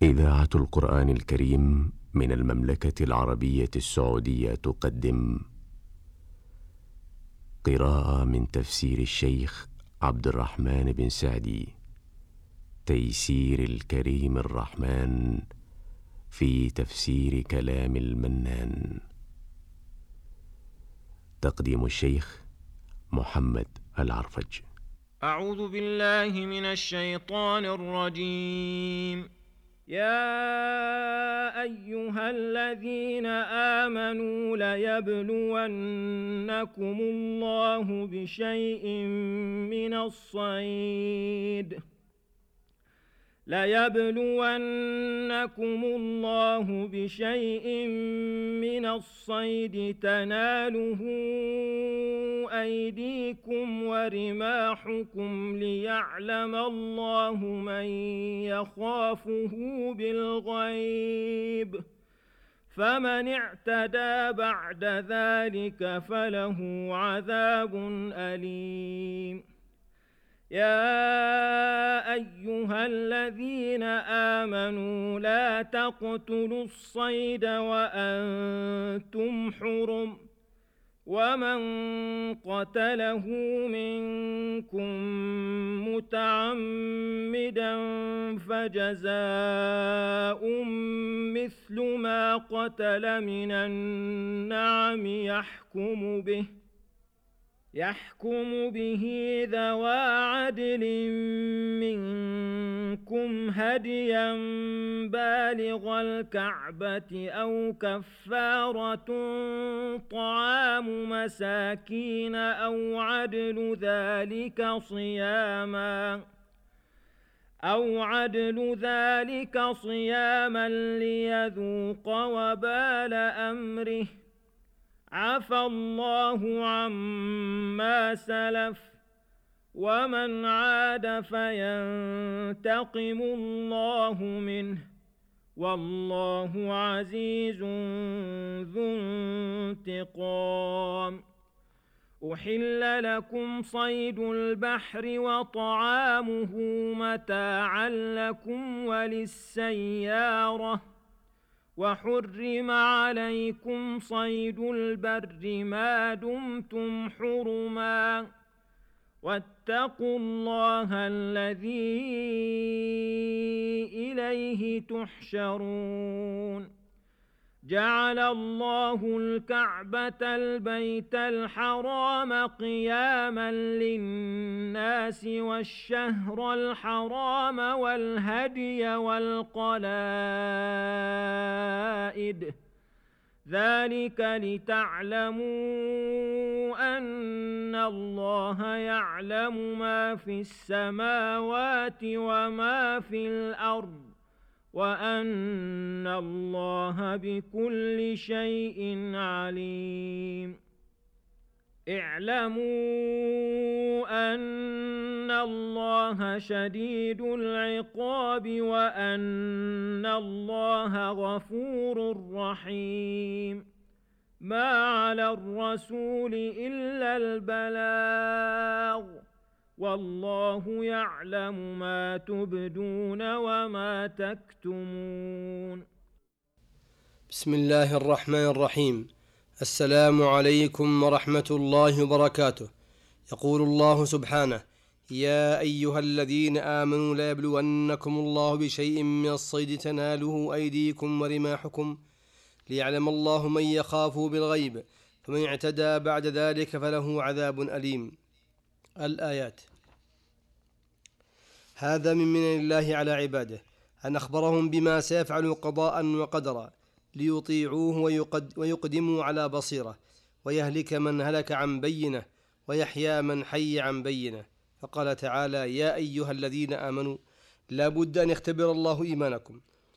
إذاعة القرآن الكريم من المملكة العربية السعودية تقدم قراءة من تفسير الشيخ عبد الرحمن بن سعدي، تيسير الكريم الرحمن في تفسير كلام المنان. تقديم الشيخ محمد العرفج. أعوذ بالله من الشيطان الرجيم. يا أيها الذين آمنوا ليبلونكم الله بشيء من الصيد تناله أيديكم ورماحكم ليعلم الله من يخافه بالغيب، فمن اعتدى بعد ذلك فله عذاب أليم. يا أيها الذين آمنوا لا تقتلوا الصيد وأنتم حرم، ومن قتله منكم متعمدا فجزاء مثل ما قتل من النعم يحكم به ذوى عدل منكم هديا بالغ الكعبة أو كفارة طعام مساكين أو عدل ذلك صياما ليذوق وبال أمره. عفى الله عما سلف، ومن عاد فينتقم الله منه، والله عزيز ذو انتقام. أحل لكم صيد البحر وطعامه متاعا لكم وللسيارة، وحرم عليكم صيد البر ما دمتم حرما، واتقوا الله الذي إليه تحشرون. جعل الله الكعبة البيت الحرام قياما للناس والشهر الحرام والهدي والقلائد، ذلك لتعلموا أن الله يعلم ما في السماوات وما في الأرض، وأن الله بكل شيء عليم. اعلموا أن الله شديد العقاب وأن الله غفور رحيم. ما على الرسول إلا البلاغ، والله يعلم ما تبدون وما تكتمون. بسم الله الرحمن الرحيم. السلام عليكم ورحمة الله وبركاته. يقول الله سبحانه: يا أيها الذين آمنوا ليبلونكم الله بشيء من الصيد تناله أيديكم ورماحكم ليعلم الله من يخافه بالغيب، فمن اعتدى بعد ذلك فله عذاب أليم. الآيات. هذا من منن الله على عباده أن أخبرهم بما سيفعل قضاء وقدرا ليطيعوه ويقدموا على بصيرة، ويهلك من هلك عن بينة ويحيى من حي عن بينة. فقال تعالى: يا أيها الذين آمنوا لا بد أن يختبر الله إيمانكم.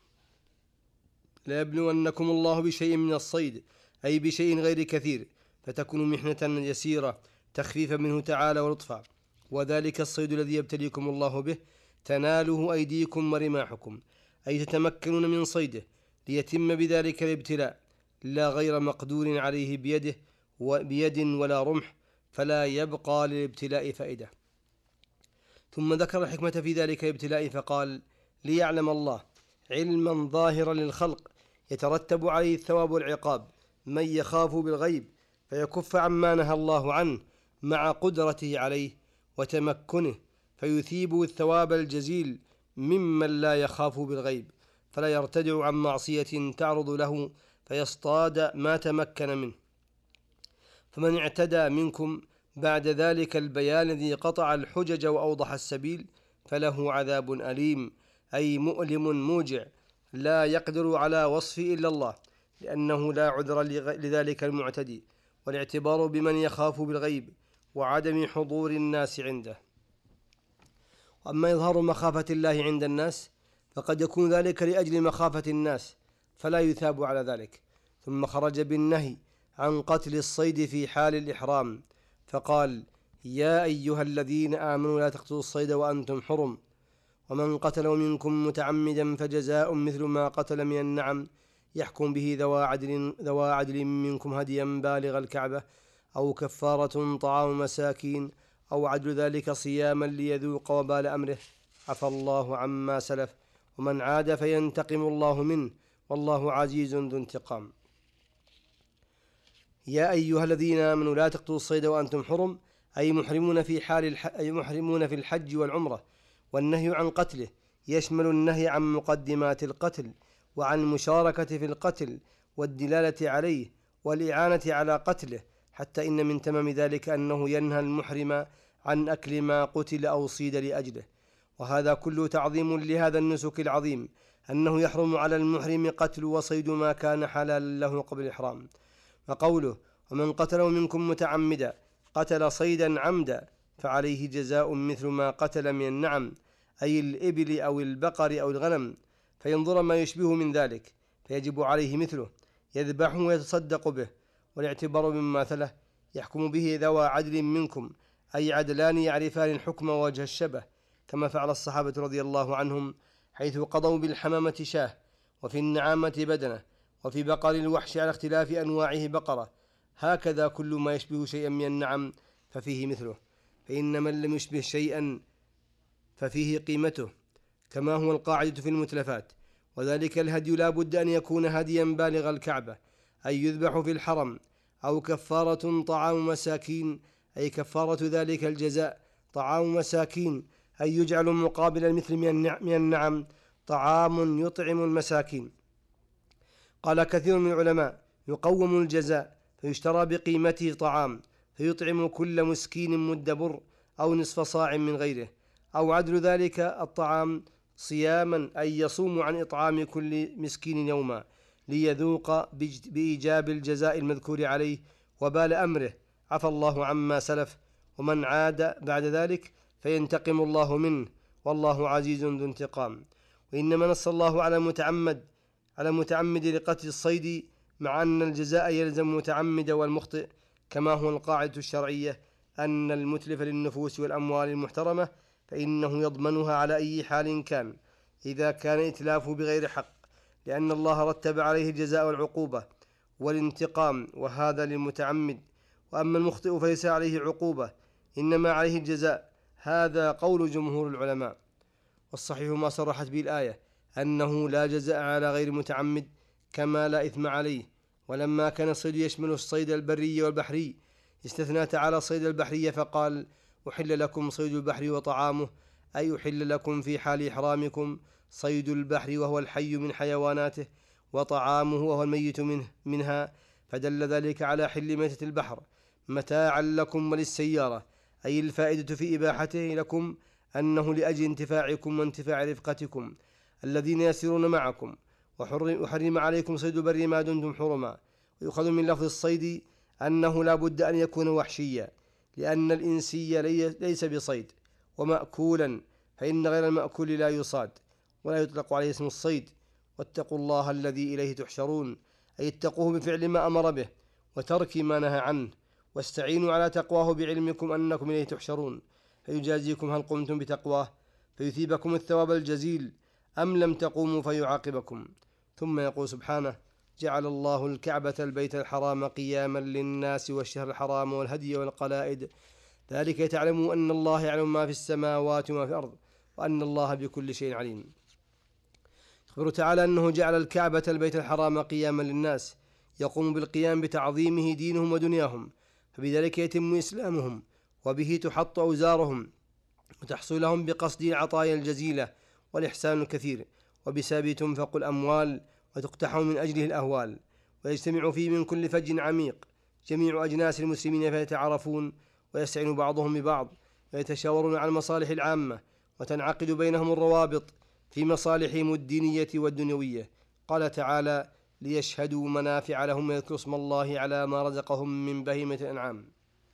لا يبلونكم الله بشيء من الصيد، أي بشيء غير كثير، فتكون محنة يسيرة تخفيفا منه تعالى ولطفا، وذلك الصيد الذي يبتليكم الله به تناله أيديكم ورماحكم، أي تتمكنون من صيده ليتم بذلك الابتلاء، لا غير مقدور عليه بيد ولا رمح، فلا يبقى للابتلاء فائدة. ثم ذكر الحكمة في ذلك الابتلاء فقال: ليعلم الله، علما ظاهرا للخلق يترتب عليه الثواب والعقاب، من يخاف بالغيب فيكف عما نهى الله عنه مع قدرته عليه وتمكنه، فيثيب الثواب الجزيل ممن لا يخاف بالغيب، فلا يرتدع عن معصية تعرض له فيصطاد ما تمكن منه. فمن اعتدى منكم بعد ذلك البيان الذي قطع الحجج وأوضح السبيل فله عذاب أليم، أي مؤلم موجع لا يقدر على وصفه إلا الله، لأنه لا عذر لذلك المعتدي، والاعتبار بمن يخاف بالغيب وعدم حضور الناس عنده. وأما إظهار مخافة الله عند الناس فقد يكون ذلك لأجل مخافة الناس فلا يثاب على ذلك. ثم خرج بالنهي عن قتل الصيد في حال الإحرام فقال: يا أيها الذين آمنوا لا تقتلوا الصيد وأنتم حرم، ومن قتله منكم متعمدا فجزاء مثل ما قتل من النعم يحكم به ذوى عدل منكم هديا بالغ الكعبة أو كفارة طعام مساكين أو عدل ذلك صياما ليذوق وبال أمره، عفى الله عما سلف، ومن عاد فينتقم الله منه والله عزيز ذو انتقام. يا أيها الذين آمنوا لا تقتلوا الصيد وأنتم حرم، أي محرمون في الحج والعمرة. والنهي عن قتله يشمل النهي عن مقدمات القتل وعن المشاركة في القتل والدلالة عليه والإعانة على قتله، حتى إن من تمام ذلك أنه ينهى المحرم عن أكل ما قتل أو صيد لأجله. وهذا كله تعظيم لهذا النسك العظيم، أنه يحرم على المحرم قتل وصيد ما كان حلالا له قبل الإحرام. وقوله: ومن قتله منكم متعمدا، قتل صيدا عمدا فعليه جزاء مثل ما قتل من النعم، أي الإبل أو البقر أو الغنم، فينظر ما يشبه من ذلك فيجب عليه مثله يذبحه ويتصدق به. والاعتبار بمماثلة يحكم به ذوى عدل منكم، أي عدلان يعرفان الحكم ووجه الشبه، كما فعل الصحابة رضي الله عنهم حيث قضوا بالحمامة شاه، وفي النعامة بدنة، وفي بقر الوحش على اختلاف أنواعه بقرة. هكذا كل ما يشبه شيئا من النعم ففيه مثله، فإن من لم يشبه شيئا ففيه قيمته، كما هو القاعدة في المتلفات. وذلك الهدي لا بد أن يكون هديا بالغ الكعبة، أي يذبح في الحرم، أو كفارة طعام مساكين، أي كفارة ذلك الجزاء طعام مساكين، أي يجعل مقابل المثل من النعم طعام يطعم المساكين. قال كثير من العلماء: يقوم الجزاء فيشترى بقيمته طعام فيطعم كل مسكين مد بر أو نصف صاع من غيره، أو عدل ذلك الطعام صياما، أي يصوم عن إطعام كل مسكين يوما ليذوق بإيجاب الجزاء المذكور عليه وبال أمره، عفى الله عما سلف، ومن عاد بعد ذلك فينتقم الله منه والله عزيز ذو انتقام. وإنما نص الله على متعمد لقتل الصيد، مع أن الجزاء يلزم متعمد والمخطئ، كما هو القاعدة الشرعية أن المتلف للنفوس والأموال المحترمة فإنه يضمنها على أي حال كان، إذا كان إتلافه بغير حق، لأن الله رتب عليه الجزاء والعقوبة والانتقام، وهذا للمتعمد. وأما المخطئ فليس عليه عقوبة، إنما عليه الجزاء. هذا قول جمهور العلماء، والصحيح ما صرحت به الآية أنه لا جزاء على غير متعمد، كما لا إثم عليه. ولما كان الصيد يشمل الصيد البري والبحري استثنى تعالى الصيد البحري فقال: أحل لكم صيد البحر وطعامه، أي أحل لكم في حال إحرامكم صيد البحر وهو الحي من حيواناته، وطعامه وهو الميت منها، فدل ذلك على حل ميتة البحر متاعا لكم وللسيارة، أي الفائدة في إباحته لكم أنه لأجل انتفاعكم وانتفاع رفقتكم الذين يسيرون معكم. وحرم عليكم صيد البر ما دمتم حرما. ويؤخذ من لفظ الصيد أنه لا بد أن يكون وحشيا، لأن الإنسي ليس بصيد ومأكولا، فإن غير المأكول لا يصاد ولا يطلق عليه اسم الصيد. واتقوا الله الذي إليه تحشرون، أي اتقوه بفعل ما أمر به وترك ما نهى عنه، واستعينوا على تقواه بعلمكم أنكم إليه تحشرون، فيجازيكم هل قمتم بتقواه فيثيبكم الثواب الجزيل، أم لم تقوموا فيعاقبكم. ثم يقول سبحانه: جعل الله الكعبة البيت الحرام قياما للناس والشهر الحرام والهدي والقلائد، ذلك يتعلموا أن الله يعلم ما في السماوات وما في الأرض وأن الله بكل شيء عليم. يخبر تعالى أنه جعل الكعبة البيت الحرام قياما للناس يقوم بالقيام بتعظيمه دينهم ودنياهم، فبذلك يتم إسلامهم، وبه تحط أوزارهم وتحصل لهم بقصد العطايا الجزيلة والإحسان الكثير، وبسبب تنفق الأموال وتقتحم من أجله الأهوال، ويجتمع فيه من كل فج عميق جميع أجناس المسلمين فيتعارفون ويستعين بعضهم ببعض ويتشاورون على المصالح العامة، وتنعقد بينهم الروابط في مصالحهم الدينية والدنيوية. قال تعالى: ليشهدوا منافع لهم ويذكروا اسم الله على ما رزقهم من بهيمة الأنعام.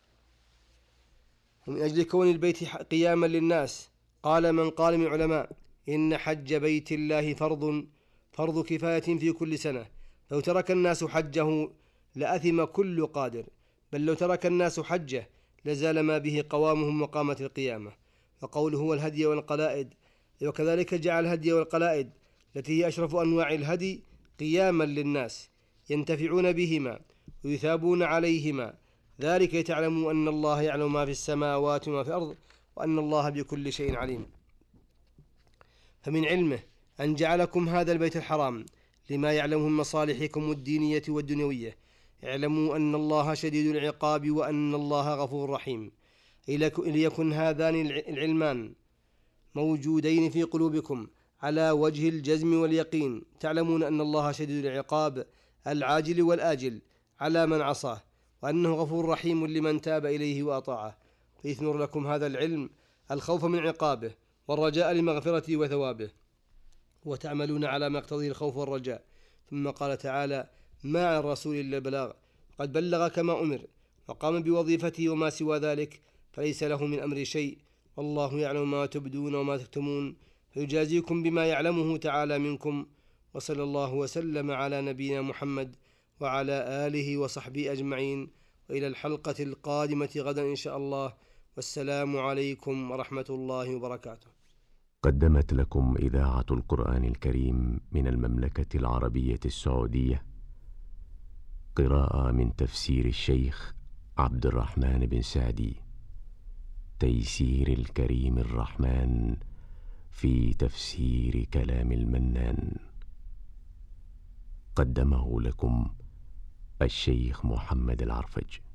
ومن أجل كون البيت قياما للناس قال من قال من العلماء إن حج بيت الله فرض كفاية في كل سنة، لو ترك الناس حجه لأثم كل قادر، بل لو ترك الناس حجه لزال ما به قوامهم وقامة القيامة. وقوله هو الهدي والقلائد، وكذلك جعل الهدي والقلائد التي هي أشرف أنواع الهدي قياما للناس ينتفعون بهما ويثابون عليهما، ذلك لتعلموا أن الله يعلم ما في السماوات وما في الأرض وأن الله بكل شيء عليم. فمن علمه أن جعلكم هذا البيت الحرام لما يعلمه من مصالحكم الدينية والدنيوية. اعلموا أن الله شديد العقاب وأن الله غفور رحيم، ليكن هذان العلمان موجودين في قلوبكم على وجه الجزم واليقين، تعلمون أن الله شديد العقاب العاجل والآجل على من عصاه، وأنه غفور رحيم لمن تاب إليه وأطاعه. فيثمر لكم هذا العلم الخوف من عقابه والرجاء لمغفرته وثوابه، وتعملون على ما يقتضيه الخوف والرجاء. ثم قال تعالى: ما على الرسول إلا البلاغ، قد بلغ كما أمر وقام بوظيفته، وما سوى ذلك فليس له من أمر شيء، والله يعلم ما تبدون وما تكتمون، فيجازيكم بما يعلمه تعالى منكم. وصلى الله وسلم على نبينا محمد وعلى آله وصحبه أجمعين، وإلى الحلقة القادمة غدا إن شاء الله، والسلام عليكم ورحمة الله وبركاته. قدمت لكم إذاعة القرآن الكريم من المملكة العربية السعودية قراءة من تفسير الشيخ عبد الرحمن بن سعدي، تيسير الكريم الرحمن في تفسير كلام المنان. قدمه لكم الشيخ محمد العرفج.